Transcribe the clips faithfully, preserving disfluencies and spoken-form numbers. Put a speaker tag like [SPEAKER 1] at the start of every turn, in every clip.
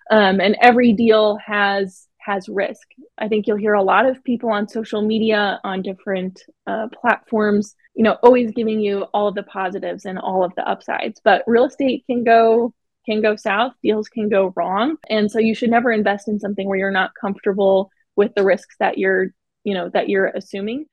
[SPEAKER 1] Um, and every deal has has risk. I think you'll hear a lot of people on social media, on different uh, platforms, you know, always giving you all of the positives and all of the upsides. But real estate can go can go south, deals can go wrong, and so you should never invest in something where you're not comfortable with the risks that you're, you know, that you're assuming.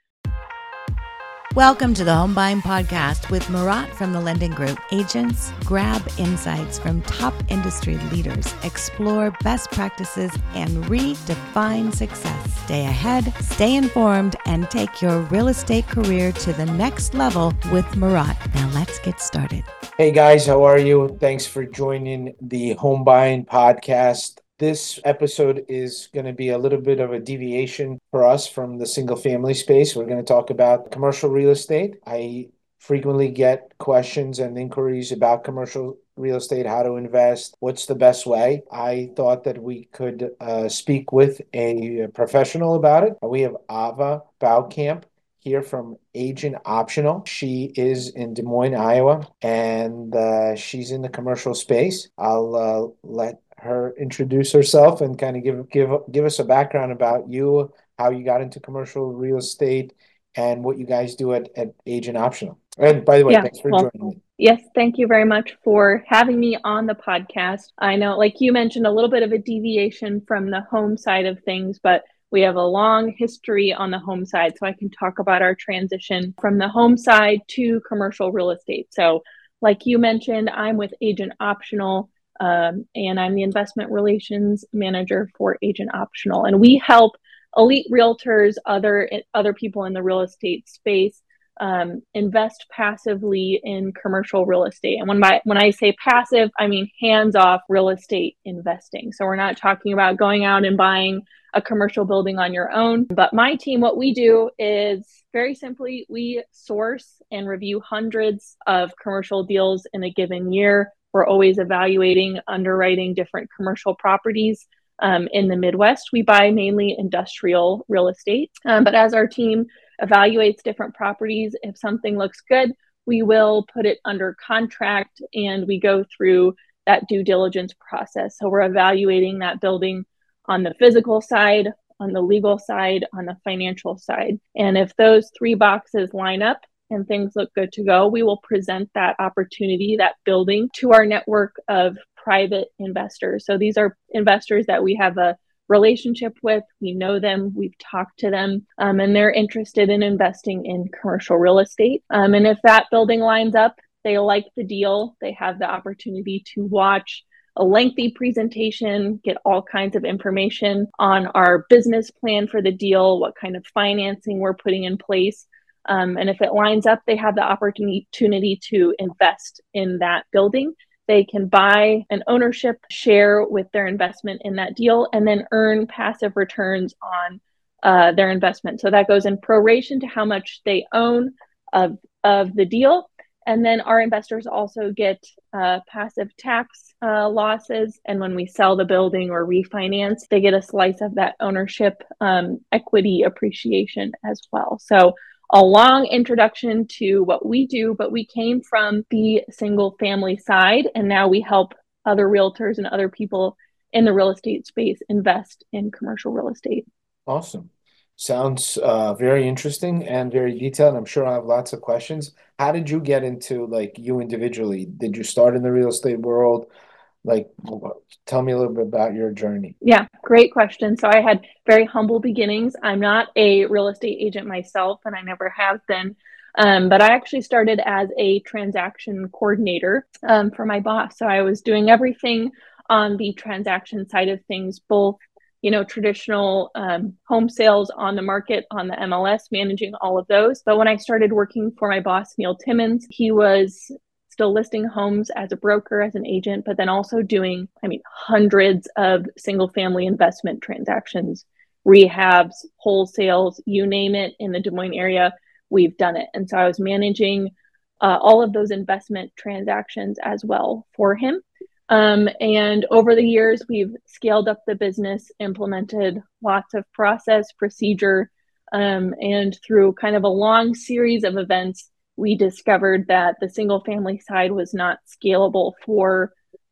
[SPEAKER 2] Welcome to the Home Buying Podcast with Murat from the Lending Group. Agents grab insights from top industry leaders, explore best practices, and redefine success. Stay ahead, stay informed, and take your real estate career to the next level with Murat. Now let's get started.
[SPEAKER 3] Hey guys, how are you? Thanks for joining the Home Buying Podcast. This episode is going to be a little bit of a deviation for us from the single family space. We're going to talk about commercial real estate. I frequently get questions and inquiries about commercial real estate, how to invest, what's the best way. I thought that we could uh, speak with a professional about it. We have Ava Baukamp here from Agent Optional. She is in Des Moines, Iowa, and uh, she's in the commercial space. I'll uh, let her introduce herself and kind of give give give us a background about you, how you got into commercial real estate, and what you guys do at, at Agent Optional. And by the way,
[SPEAKER 1] Yeah,
[SPEAKER 3] thanks for
[SPEAKER 1] well,
[SPEAKER 3] joining me.
[SPEAKER 1] Yes, thank you very much for having me on the podcast. I know, like you mentioned, a little bit of a deviation from the home side of things, but we have a long history on the home side, so I can talk about our transition from the home side to commercial real estate. So, like you mentioned, I'm with Agent Optional. Um, and I'm the investment relations manager for Agent Optional. And we help elite realtors, other other people in the real estate space, um, invest passively in commercial real estate. And when my when I say passive, I mean hands-off real estate investing. So we're not talking about going out and buying a commercial building on your own. But my team, what we do is very simply, we source and review hundreds of commercial deals in a given year. We're always evaluating, underwriting different commercial properties. Um, in the Midwest, we buy mainly industrial real estate. Um, but as our team evaluates different properties, if something looks good, we will put it under contract and we go through that due diligence process. So we're evaluating that building on the physical side, on the legal side, on the financial side. And if those three boxes line up, and things look good to go, we will present that opportunity, that building, to our network of private investors. So these are investors that we have a relationship with, we know them, we've talked to them, um, and they're interested in investing in commercial real estate. Um, and if that building lines up, they like the deal, they have the opportunity to watch a lengthy presentation, get all kinds of information on our business plan for the deal, what kind of financing we're putting in place. Um, and if it lines up, they have the opportunity to invest in that building. They can buy an ownership share with their investment in that deal and then earn passive returns on uh, their investment. So that goes in proration to how much they own of, of the deal. And then our investors also get uh, passive tax uh, losses. And when we sell the building or refinance, they get a slice of that ownership um, equity appreciation as well. So a long introduction to what we do, but we came from the single family side, and now we help other realtors and other people in the real estate space invest in commercial real estate.
[SPEAKER 3] Awesome. Sounds uh, very interesting and very detailed. I'm sure I have lots of questions. How did you get into, like, you individually? Did you start in the real estate world? Like, tell me a little bit about your journey.
[SPEAKER 1] Yeah, great question. So I had very humble beginnings. I'm not a real estate agent myself, and I never have been. Um, but I actually started as a transaction coordinator um, for my boss. So I was doing everything on the transaction side of things, both, you know, traditional um, home sales on the market, on the M L S, managing all of those. But when I started working for my boss, Neil Timmons, he was still listing homes as a broker, as an agent, but then also doing, I mean, hundreds of single family investment transactions, rehabs, wholesales, you name it, in the Des Moines area, we've done it. And so I was managing uh, all of those investment transactions as well for him. Um, and over the years, we've scaled up the business, implemented lots of process, procedure, um, and through kind of a long series of events, we discovered that the single family side was not scalable for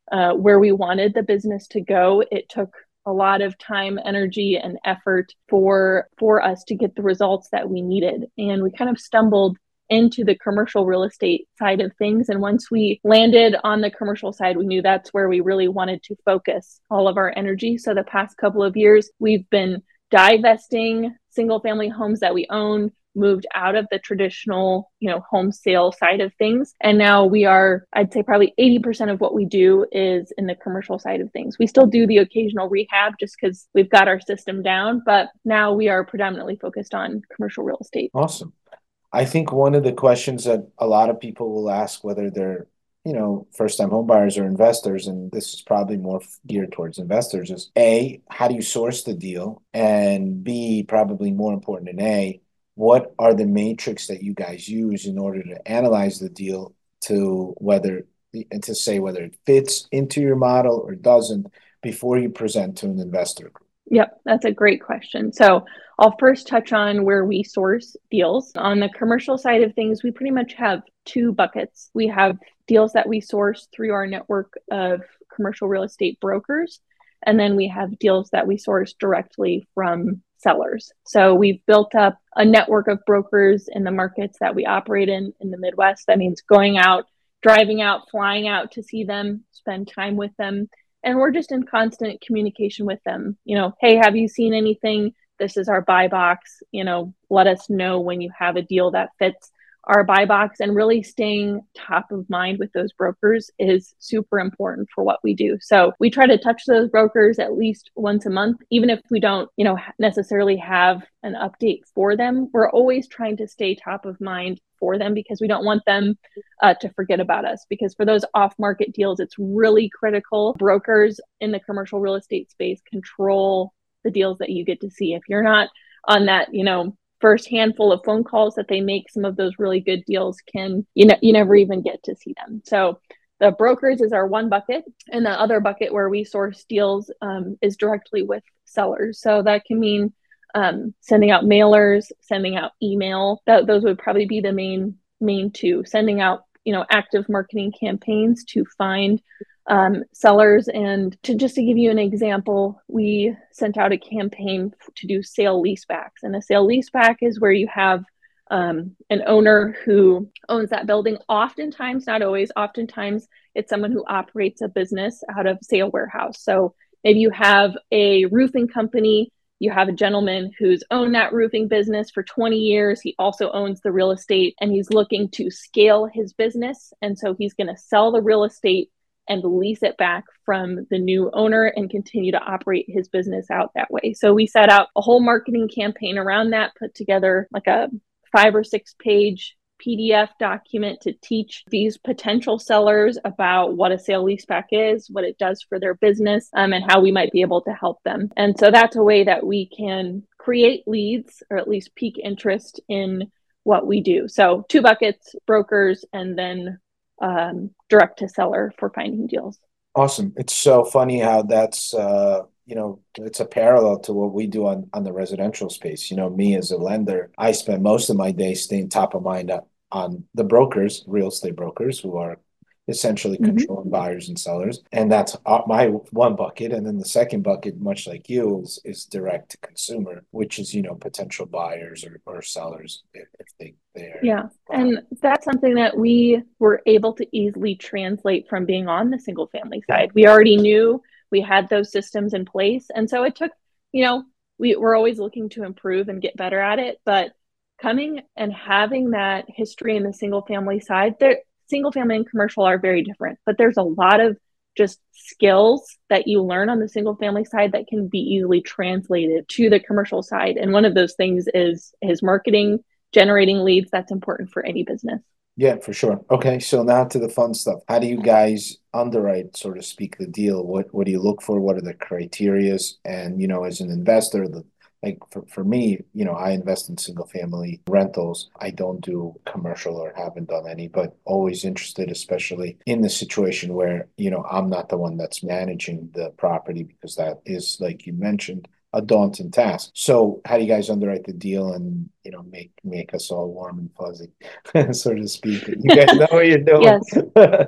[SPEAKER 1] uh, where we wanted the business to go. It took a lot of time, energy, and effort for for us to get the results that we needed. And we kind of stumbled into the commercial real estate side of things. And once we landed on the commercial side, we knew that's where we really wanted to focus all of our energy. So the past couple of years, we've been divesting single family homes that we own, moved out of the traditional, you know, home sale side of things. And now we are, I'd say probably eighty percent of what we do is in the commercial side of things. We still do the occasional rehab just because we've got our system down, but now we are predominantly focused on commercial real estate.
[SPEAKER 3] Awesome. I think one of the questions that a lot of people will ask, whether they're, you know, first-time home buyers or investors, and this is probably more geared towards investors, is A, how do you source the deal? And B, probably more important than A, what are the metrics that you guys use in order to analyze the deal to whether and to say whether it fits into your model or doesn't before you present to an investor group?
[SPEAKER 1] Yep, that's a great question. So I'll first touch on where we source deals. On the commercial side of things, we pretty much have two buckets. We have deals that we source through our network of commercial real estate brokers, and then we have deals that we source directly from sellers. So we've built up a network of brokers in the markets that we operate in in the Midwest. That means going out, driving out, flying out to see them, spend time with them. And we're just in constant communication with them. You know, hey, have you seen anything? This is our buy box. You know, let us know when you have a deal that fits our buy box. And really staying top of mind with those brokers is super important for what we do. So we try to touch those brokers at least once a month, even if we don't, you know, necessarily have an update for them. We're always trying to stay top of mind for them because we don't want them uh, to forget about us. Because for those off-market deals, it's really critical. Brokers in the commercial real estate space control the deals that you get to see. If you're not on that, you know, first handful of phone calls that they make, some of those really good deals can, you know, you never even get to see them. So the brokers is our one bucket, and the other bucket where we source deals um, is directly with sellers. So that can mean um, sending out mailers, sending out email. That those would probably be the main main two. Sending out, you know, active marketing campaigns to find um, sellers. And to just to give you an example, we sent out a campaign to do sale leasebacks. And a sale leaseback is where you have um, an owner who owns that building. Oftentimes, not always, oftentimes it's someone who operates a business out of, say, a warehouse. So maybe you have a roofing company. You have a gentleman who's owned that roofing business for twenty years. He also owns the real estate, and he's looking to scale his business. And so he's going to sell the real estate and lease it back from the new owner and continue to operate his business out that way. So we set out a whole marketing campaign around that, put together like a five or six page P D F document to teach these potential sellers about what a sale leaseback is, what it does for their business, um, and how we might be able to help them. And so that's a way that we can create leads or at least pique interest in what we do. So two buckets, brokers, and then um, direct to seller for finding deals.
[SPEAKER 3] Awesome. It's so funny how that's, uh, you know, it's a parallel to what we do on, on the residential space. You know, me as a lender, I spend most of my day staying top of mind on, on the brokers, real estate brokers, who are essentially
[SPEAKER 1] Mm-hmm.
[SPEAKER 3] controlling buyers and sellers. And that's my one bucket. And then the second bucket, much like you, is, is direct to consumer, which is, you know, potential buyers or, or sellers if, if they, they're.
[SPEAKER 1] Yeah. And that's something that we were able to easily translate from being on the single family side. We already knew we had those systems in place. And so it took, you know, we, we're always looking to improve and get better at it. But coming and having that history in the single family side, there, single family and commercial are very different, but there's a lot of just skills that you learn on the single family side that can be easily translated to the commercial side. And one of those things is is marketing, generating leads. That's important for any business.
[SPEAKER 3] Yeah, for sure. Okay, so now to the fun stuff. How do you guys underwrite, so to speak, the deal? What what do you look for? What are the criterias? And, you know, as an investor, the Like for, for me, you know, I invest in single family rentals. I don't do commercial or haven't done any, but always interested, especially in the situation where, you know, I'm not the one that's managing the property, because that is, like you mentioned, a daunting task. So how do you guys underwrite the deal and, you know, make make us all warm and fuzzy, so to speak? You guys know what you're doing.
[SPEAKER 1] Yes.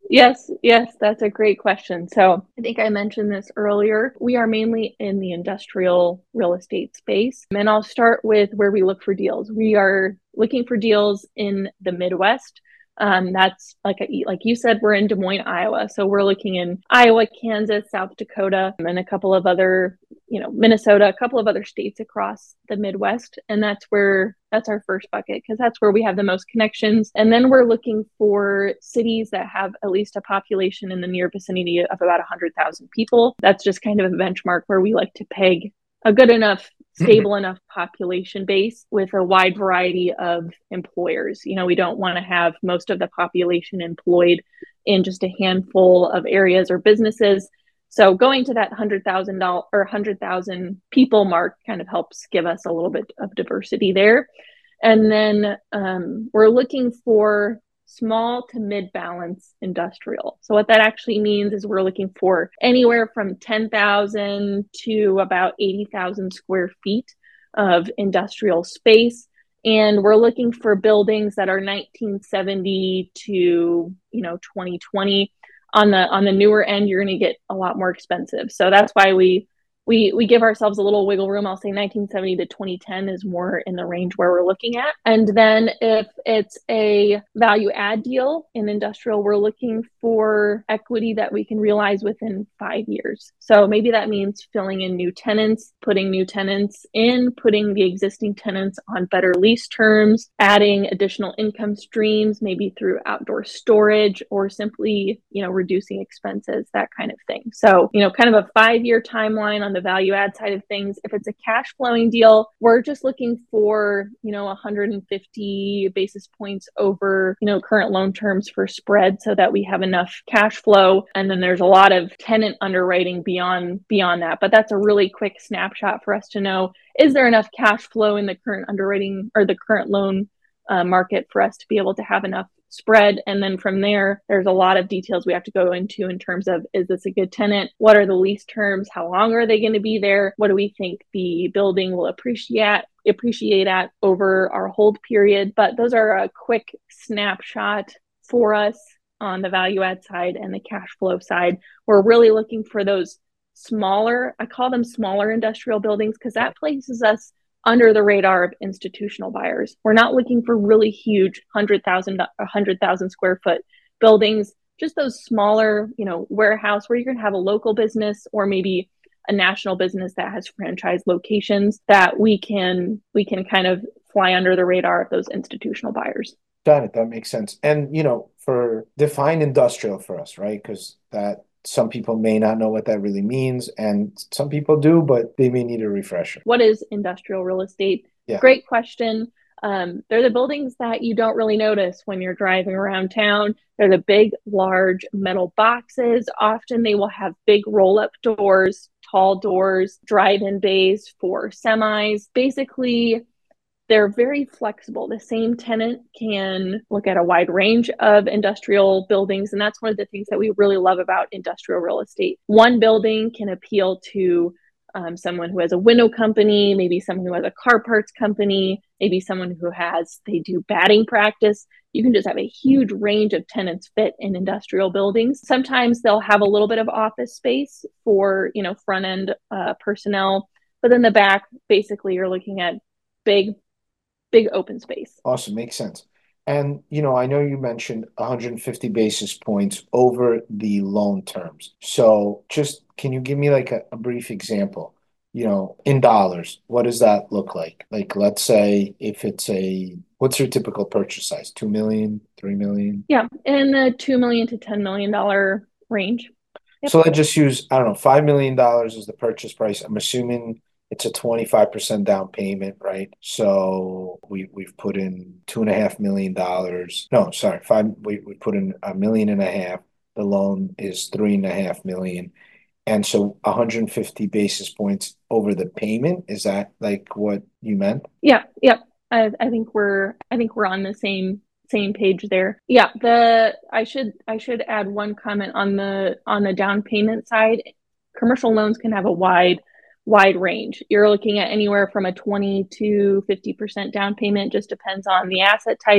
[SPEAKER 1] Yes, yes, that's a great question. So I think I mentioned this earlier. We are mainly in the industrial real estate space. And I'll start with where we look for deals. We are looking for deals in the Midwest. Um, that's like a, like you said, we're in Des Moines, Iowa. So we're looking in Iowa, Kansas, South Dakota, and a couple of other, you know, Minnesota, a couple of other states across the Midwest. And that's where that's our first bucket because that's where we have the most connections. And then we're looking for cities that have at least a population in the near vicinity of about one hundred thousand people. That's just kind of a benchmark where we like to peg a good enough, stable enough population base with a wide variety of employers. You know, we don't want to have most of the population employed in just a handful of areas or businesses. So going to that one hundred thousand dollars or one hundred thousand people mark kind of helps give us a little bit of diversity there. And then um, we're looking for small to mid balance industrial. So what that actually means is we're looking for anywhere from ten thousand to about eighty thousand square feet of industrial space. And we're looking for buildings that are nineteen seventy to, you know, twenty twenty. On the on the newer end, you're going to get a lot more expensive. So that's why we we we give ourselves a little wiggle room. I'll say nineteen seventy to twenty ten is more in the range where we're looking at. And then if it's a value add deal in industrial, we're looking for equity that we can realize within five years. So maybe that means filling in new tenants, putting new tenants in, putting the existing tenants on better lease terms, adding additional income streams, maybe through outdoor storage or simply, you know, reducing expenses, that kind of thing. So, you know, kind of a five-year timeline on the value add side of things. If it's a cash flowing deal, we're just looking for, you know, one hundred fifty basis points over, you know, current loan terms for spread so that we have enough cash flow. And then there's a lot of tenant underwriting beyond beyond that. But that's a really quick snapshot for us to know, is there enough cash flow in the current underwriting or the current loan uh, market for us to be able to have enough spread? And then from there, there's a lot of details we have to go into in terms of, is this a good tenant? What are the lease terms? How long are they going to be there? What do we think the building will appreciate appreciate at over our hold period? But those are a quick snapshot for us on the value add side and the cash flow side. We're really looking for those smaller, I call them smaller industrial buildings, because that places us under the radar of institutional buyers. We're not looking for really huge one hundred thousand, one hundred thousand square foot buildings, just those smaller, you know, warehouse where you're going to have a local business or maybe a national business that has franchise locations that we can we can kind of fly under the radar of those institutional buyers.
[SPEAKER 3] Got it. That makes sense. And, you know, for define industrial for us, right? Because that some people may not know what that really means, and some people do, but they may need a refresher.
[SPEAKER 1] What is industrial real estate? Yeah. Great question. Um, they're the buildings that you don't really notice when you're driving around town. They're the big, large metal boxes. Often they will have big roll-up doors, tall doors, drive-in bays for semis. Basically, they're very flexible. The same tenant can look at a wide range of industrial buildings. And that's one of the things that we really love about industrial real estate. One building can appeal to um, someone who has a window company, maybe someone who has a car parts company, maybe someone who has, they do batting practice. You can just have a huge range of tenants fit in industrial buildings. Sometimes they'll have a little bit of office space for, you know, front end uh, personnel. But then the back, basically, you're looking at big big open space.
[SPEAKER 3] Awesome. Makes sense. And, you know, I know you mentioned one hundred fifty basis points over the loan terms. So just, can you give me like a, a brief example, you know, in dollars, what does that look like? Like, let's say if it's a, what's your typical purchase size? two million, three million?
[SPEAKER 1] Yeah. In the two million to ten million dollars range.
[SPEAKER 3] Yep. So let's just use, I don't know, five million dollars is the purchase price. I'm assuming it's a twenty-five percent down payment, right? So we, we've put in two and a half million dollars. No, sorry, five, we, we put in a million and a half. The loan is three and a half million. And so one hundred fifty basis points over the payment. Is that like what you meant?
[SPEAKER 1] Yeah. Yep. I, I think we're, I think we're on the same, same page there. Yeah. The, I should, I should add one comment on the, on the down payment side. Commercial loans can have a wide wide range. You're looking at anywhere from a twenty to fifty percent down payment, just depends on the asset type.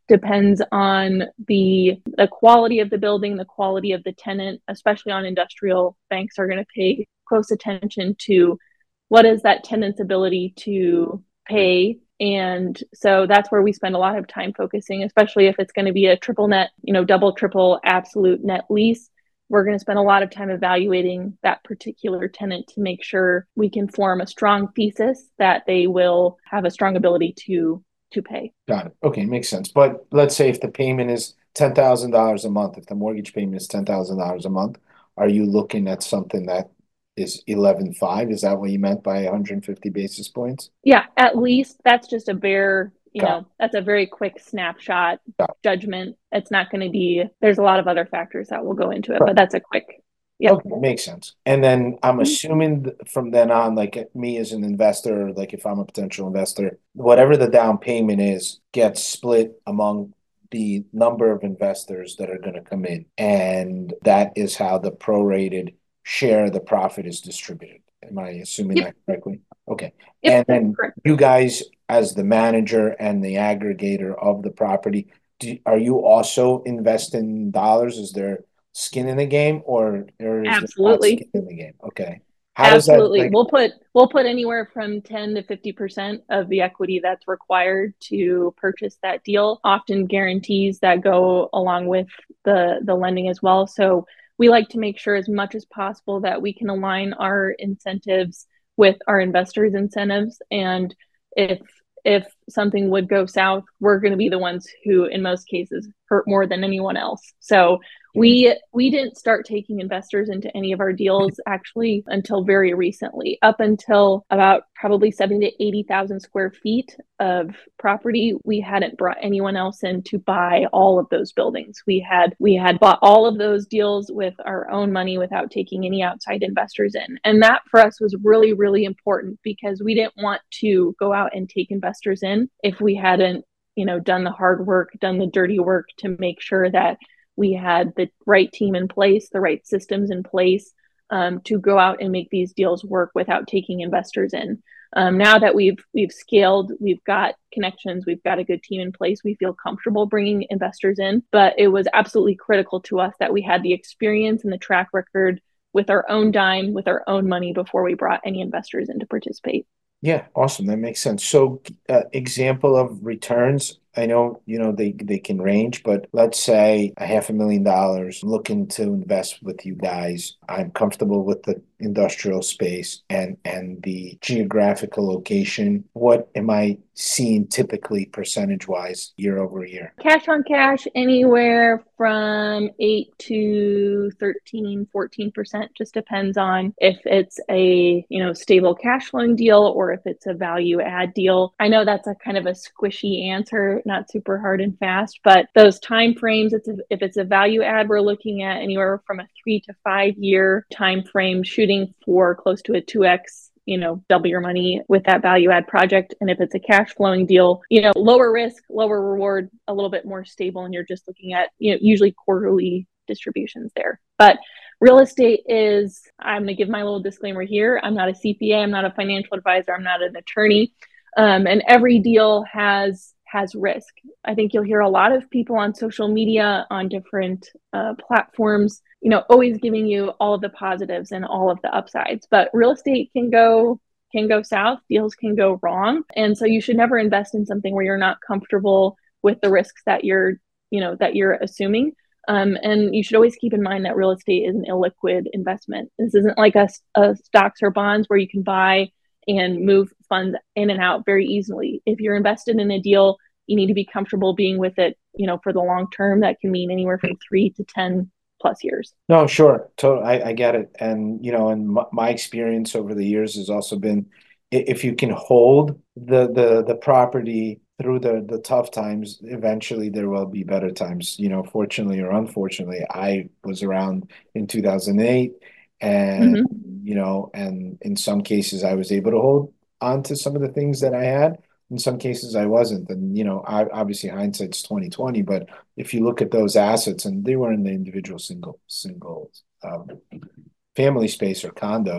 [SPEAKER 1] depends on the the quality of the building, the quality of the tenant, especially on industrial. Banks are going to pay close attention to what is that tenant's ability to pay. And so that's where we spend a lot of time focusing, especially if it's going to be a triple net, you know, double, triple, absolute net lease. We're going to spend a lot of time evaluating that particular tenant to make sure we can form a strong thesis that they will have a strong ability to to pay.
[SPEAKER 3] Got it. Okay, makes sense. But let's say if the payment is ten thousand dollars a month, if the mortgage payment is ten thousand dollars a month, are you looking at something that is eleven five? Is that what you meant by one hundred fifty basis points?
[SPEAKER 1] Yeah, at least that's just a bare, you
[SPEAKER 3] Got
[SPEAKER 1] know, that's a very quick snapshot
[SPEAKER 3] Got it.
[SPEAKER 1] judgment. It's not going to be, there's a lot of other factors that will go into it,
[SPEAKER 3] Right.
[SPEAKER 1] but that's a quick, yeah.
[SPEAKER 3] Okay, makes sense. And then I'm
[SPEAKER 1] Mhm.
[SPEAKER 3] assuming th- from then on, like me as an investor, like if I'm a potential investor, whatever the down payment is gets split among the number of investors that are going to come in. And that is how the prorated share of the profit is distributed. Am I assuming
[SPEAKER 1] Yep.
[SPEAKER 3] that correctly? Okay.
[SPEAKER 1] Yep,
[SPEAKER 3] And then
[SPEAKER 1] correct.
[SPEAKER 3] you guys, as the manager and the aggregator of the property, do, are you also investing dollars? Is there skin in the game, or or is there not
[SPEAKER 1] Absolutely.
[SPEAKER 3] skin in the game? Okay. How does that
[SPEAKER 1] Absolutely.
[SPEAKER 3] like
[SPEAKER 1] We'll put we'll put anywhere from ten to fifty percent of the equity that's required to purchase that deal, often guarantees that go along with the the lending as well. So we like to make sure as much as possible that we can align our incentives with our investors' incentives. And if if something would go south, we're going to be the ones who, in most cases, hurt more than anyone else. So we we didn't start taking investors into any of our deals actually until very recently. Up until about probably seventy to eighty thousand square feet of property, we hadn't brought anyone else in to buy all of those buildings. We had we had bought all of those deals with our own money without taking any outside investors in. And that for us was really, really important because we didn't want to go out and take investors in if we hadn't, you know, done the hard work, done the dirty work to make sure that we had the right team in place, the right systems in place um, to go out and make these deals work without taking investors in. Um, now that we've we've scaled, we've got connections, we've got a good team in place, we feel comfortable bringing investors in. But it was absolutely critical to us that we had the experience and the track record with our own dime, with our own money before we brought any investors in to participate.
[SPEAKER 3] Yeah, awesome. That makes sense. So, uh, example of returns. I know, you know, they they can range, but let's say a half a million dollars looking to invest with you guys. I'm comfortable with the industrial space and and the geographical location. What am I seeing typically percentage wise year over year?
[SPEAKER 1] Cash on cash, anywhere from eight to thirteen, fourteen percent, just depends on if it's a, you know, stable cash flowing deal or if it's a value add deal. I know that's a kind of a squishy answer, not super hard and fast, but those time frames, it's a, if it's a value add, we're looking at anywhere from a three to five year time frame, shooting for close to a two X, you know, double your money with that value add project. And if it's a cash flowing deal, you know, lower risk, lower reward, a little bit more stable. And you're just looking at, you know, usually quarterly distributions there. But real estate is, I'm going to give my little disclaimer here. I'm not a C P A. I'm not a financial advisor. I'm not an attorney. Um, and every deal has has risk. I think you'll hear a lot of people on social media, on different uh, platforms, you know, always giving you all of the positives and all of the upsides. But real estate can go can go south, deals can go wrong. And so you should never invest in something where you're not comfortable with the risks that you're, you know, that you're assuming. Um, and you should always keep in mind that real estate is an illiquid investment. This isn't like a, a stocks or bonds where you can buy and move funds in and out very easily. If you're invested in a deal, you need to be comfortable being with it, you know, for the long term. That can mean anywhere from three to ten plus years.
[SPEAKER 3] No, sure. To- I, I get it. And, you know, and my, my experience over the years has also been if you can hold the the the property through the the tough times, eventually there will be better times. You know, fortunately or unfortunately, I was around in two thousand eight and,
[SPEAKER 1] Mm-hmm.
[SPEAKER 3] you know, and in some cases I was able to hold on to some of the things that I had. In some cases I wasn't. And, you know, I obviously hindsight's twenty twenty, but if you look at those assets and they were in the individual single single um, family space or condos,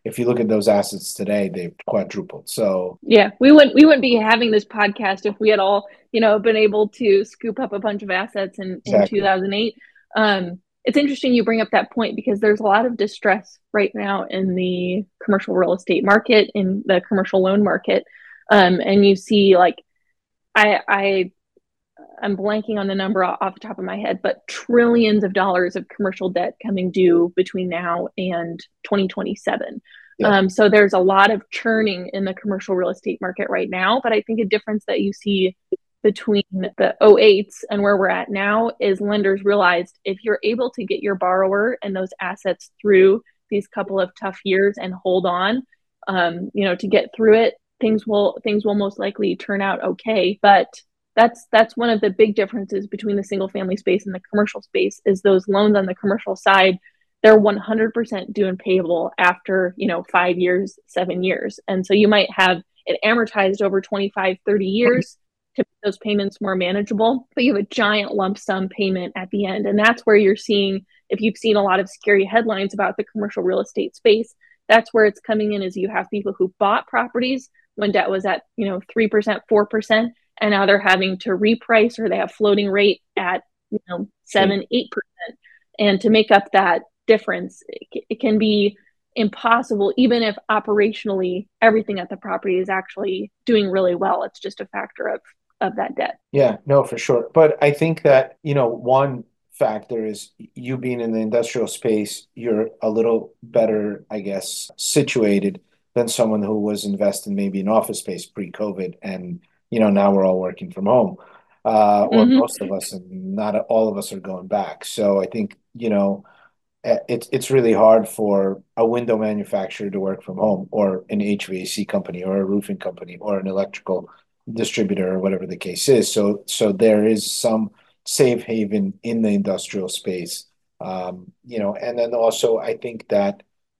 [SPEAKER 3] if you look at those assets today, they've quadrupled. So
[SPEAKER 1] yeah, we wouldn't we wouldn't be having this podcast if we had all, you know, been able to scoop up a bunch of assets in in
[SPEAKER 3] exactly.
[SPEAKER 1] two thousand eight. Um, it's interesting you bring up that point because there's a lot of distress right now in the commercial real estate market, in the commercial loan market, um, and you see like I I I'm blanking on the number off the top of my head, but trillions of dollars of commercial debt coming due between now and twenty twenty-seven.
[SPEAKER 3] Yeah.
[SPEAKER 1] Um, so there's a lot of churning in the commercial real estate market right now. But I think a difference that you see between the oh eights and where we're at now is lenders realized if you're able to get your borrower and those assets through these couple of tough years and hold on, um, you know, to get through it, things will things will most likely turn out okay. But that's that's one of the big differences between the single family space and the commercial space is those loans on the commercial side, they're one hundred percent due and payable after, you know, five years, seven years. And so you might have it amortized over twenty-five, thirty years to make those payments more manageable, but you have a giant lump sum payment at the end. And that's where you're seeing, if you've seen a lot of scary headlines about the commercial real estate space, that's where it's coming in is you have people who bought properties when debt was at, you know, three percent, four percent, and now they're having to reprice or they have floating rate at, you know, seven, eight percent. And to make up that difference, it, it can be impossible, even if operationally everything at the property is actually doing really well. It's just a factor of of that debt.
[SPEAKER 3] Yeah, no, for sure. But I think that, you know, one factor is you being in the industrial space, you're a little better, I guess, situated than someone who was investing maybe in office space pre-COVID. And, you know, now we're all working from home. Uh, or
[SPEAKER 1] Mm-hmm.
[SPEAKER 3] most of us, and not all of us are going back. So I think, you know, it's it's really hard for a window manufacturer to work from home, or an H V A C company, or a roofing company, or an electrical distributor, or whatever the case is. So so there is some safe haven in the industrial space, um, you know. And then also, I think that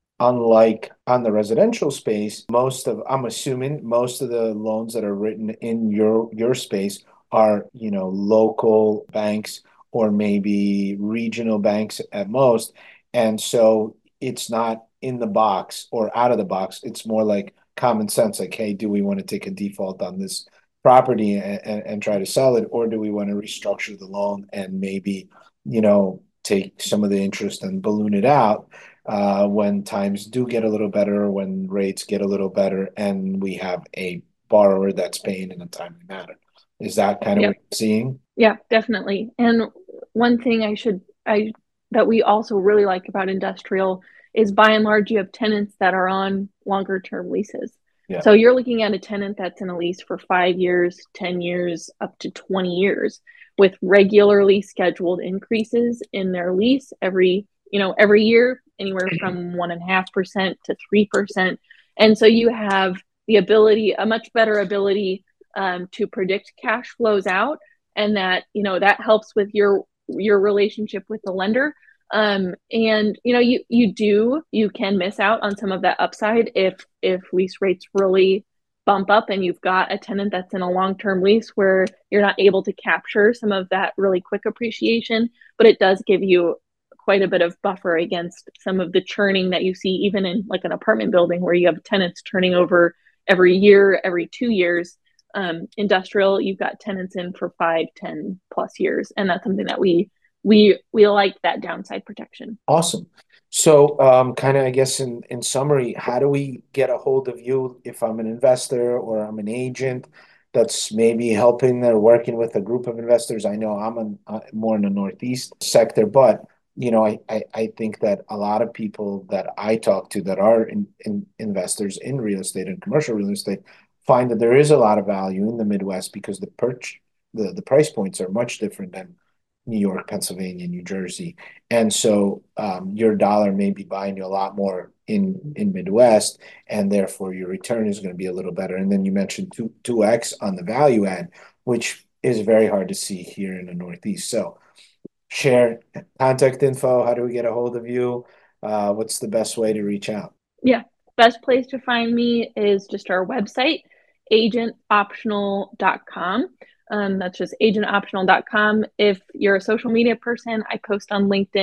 [SPEAKER 3] unlike on the residential space, most of I'm assuming most of the loans that are written in your your space are, you know, local banks or maybe regional banks at most. And so it's not in the box or out of the box. It's more like common sense, like, hey, do we want to take a default on this property and, and, and try to sell it, or do we want to restructure the loan and maybe, you know, take some of the interest and balloon it out uh, when times do get a little better, when rates get a little better, and we have a borrower that's paying in a timely manner. Is that kind of
[SPEAKER 1] Yep.
[SPEAKER 3] what you're seeing?
[SPEAKER 1] Yeah, definitely. And one thing I should I that we also really like about industrial is by and large you have tenants that are on longer term leases.
[SPEAKER 3] Yeah.
[SPEAKER 1] So you're looking at a tenant that's in a lease for five years, ten years, up to twenty years with regularly scheduled increases in their lease every, you know, every year, anywhere from one and a half percent to three percent. And so you have the ability, a much better ability um, to predict cash flows out, and that, you know, that helps with your your relationship with the lender. Um, and you know, you you do you can miss out on some of that upside if if lease rates really bump up and you've got a tenant that's in a long-term lease where you're not able to capture some of that really quick appreciation. But it does give you quite a bit of buffer against some of the churning that you see even in like an apartment building where you have tenants turning over every year, every two years. Um, industrial, you've got tenants in for five, ten plus years, and that's something that we we we like, that downside protection.
[SPEAKER 3] Awesome. So, um, kind of, I guess, in in summary, how do we get a hold of you if I'm an investor or I'm an agent that's maybe helping or working with a group of investors? I know I'm an, uh, more in the Northeast sector, but you know, I, I I think that a lot of people that I talk to that are in, in investors in real estate and commercial real estate find that there is a lot of value in the Midwest because the perch the the price points are much different than New York, Pennsylvania, New Jersey. And so um, your dollar may be buying you a lot more in in Midwest, and therefore your return is going to be a little better. And then you mentioned two two X on the value add, which is very hard to see here in the Northeast. So share contact info. How do we get a hold of you? Uh, what's the best way to reach out?
[SPEAKER 1] Yeah, best place to find me is just our website, agent optional dot com. Um, that's just agent optional dot com. If you're a social media person, I post on LinkedIn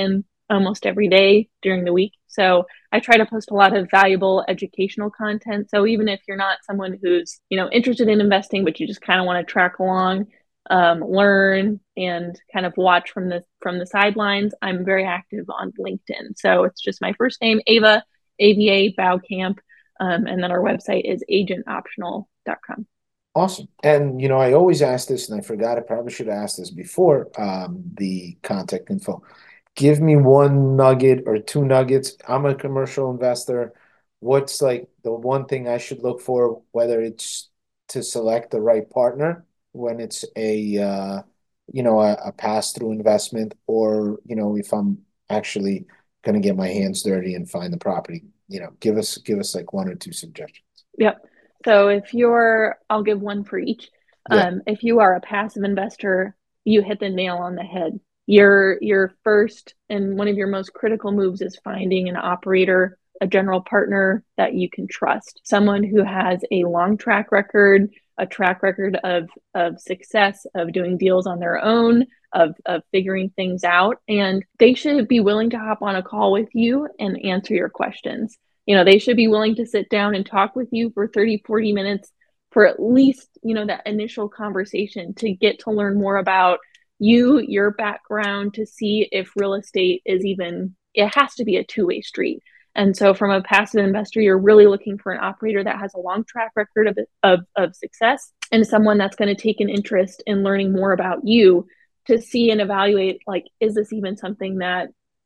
[SPEAKER 1] almost every day during the week. So I try to post a lot of valuable educational content. So even if you're not someone who's, you know, interested in investing, but you just kind of want to track along, um, learn and kind of watch from the from the sidelines, I'm very active on LinkedIn. So it's just my first name, Ava, A V A, Baucamp. Um, and then our website is agent optional dot com.
[SPEAKER 3] Awesome. And, you know, I always ask this, and I forgot, I probably should have asked this before, um, the contact info. Give me one nugget or two nuggets. I'm a commercial investor. What's like the one thing I should look for, whether it's to select the right partner when it's a, uh, you know, a, a pass-through investment, or, you know, if I'm actually going to get my hands dirty and find the property, you know, give us, give us like one or two suggestions.
[SPEAKER 1] Yep. So if you're, I'll give one for each.
[SPEAKER 3] Yeah.
[SPEAKER 1] Um, if you are a passive investor, you hit the nail on the head. Your your first and one of your most critical moves is finding an operator, a general partner that you can trust, someone who has a long track record, a track record of of success, of doing deals on their own, of of figuring things out, and they should be willing to hop on a call with you and answer your questions. You know, they should be willing to sit down and talk with you for thirty, forty minutes for at least, you know, that initial conversation to get to learn more about you, your background, to see if real estate is even, it has to be a two-way street. And so from a passive investor, you're really looking for an operator that has a long track record of, of, of success, and someone that's going to take an interest in learning more about you to see and evaluate, like, is this even something that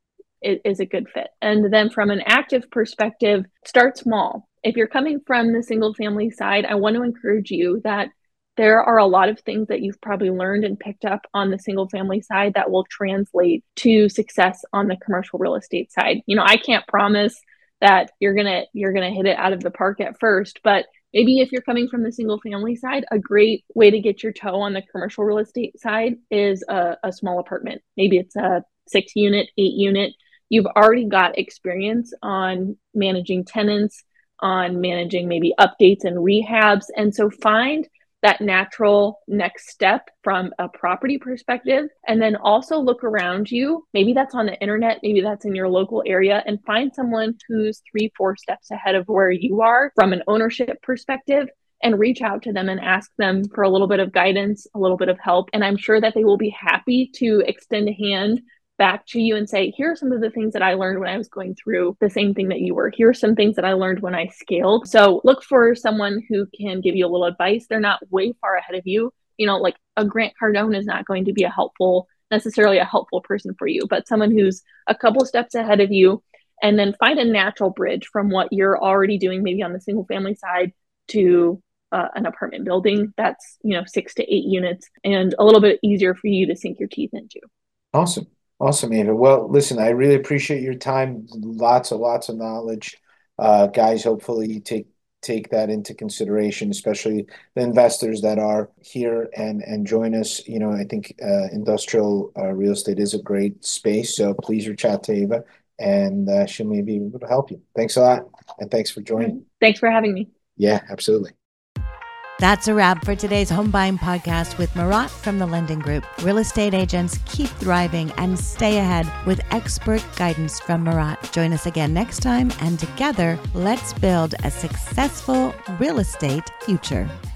[SPEAKER 1] is a good fit? And then from an active perspective, start small. If you're coming from the single family side, I want to encourage you that there are a lot of things that you've probably learned and picked up on the single family side that will translate to success on the commercial real estate side. You know, I can't promise that you're going to you're going to hit it out of the park at first, but maybe if you're coming from the single family side, a great way to get your toe on the commercial real estate side is a, a small apartment. Maybe it's a six unit, eight unit. You've already got experience on managing tenants, on managing maybe updates and rehabs. And so find that natural next step from a property perspective, and then also look around you. Maybe that's on the internet, maybe that's in your local area, and find someone who's three, four steps ahead of where you are from an ownership perspective, and reach out to them and ask them for a little bit of guidance, a little bit of help. And I'm sure that they will be happy to extend a hand back to you and say, here are some of the things that I learned when I was going through the same thing that you were. Here are some things that I learned when I scaled. So look for someone who can give you a little advice. They're not way far ahead of you. You know, like a Grant Cardone is not going to be a helpful, necessarily a helpful person for you, but someone who's a couple steps ahead of you, and then find a natural bridge from what you're already doing, maybe on the single family side, to uh, an apartment building that's, you know, six to eight units and a little bit easier for you to sink your teeth into.
[SPEAKER 3] Awesome. Awesome, Ava. Well, listen, I really appreciate your time. Lots of lots of knowledge. Uh, guys, hopefully you take take that into consideration, especially the investors that are here and, and join us. You know, I think uh, industrial uh, real estate is a great space. So please reach out to Ava, and uh, she may be able to help you. Thanks a lot. And thanks for joining.
[SPEAKER 1] Thanks for having me.
[SPEAKER 3] Yeah, absolutely.
[SPEAKER 2] That's a wrap for today's Home Buying Podcast with Marat from the Lending Group. Real estate agents, keep thriving and stay ahead with expert guidance from Marat. Join us again next time, and together, let's build a successful real estate future.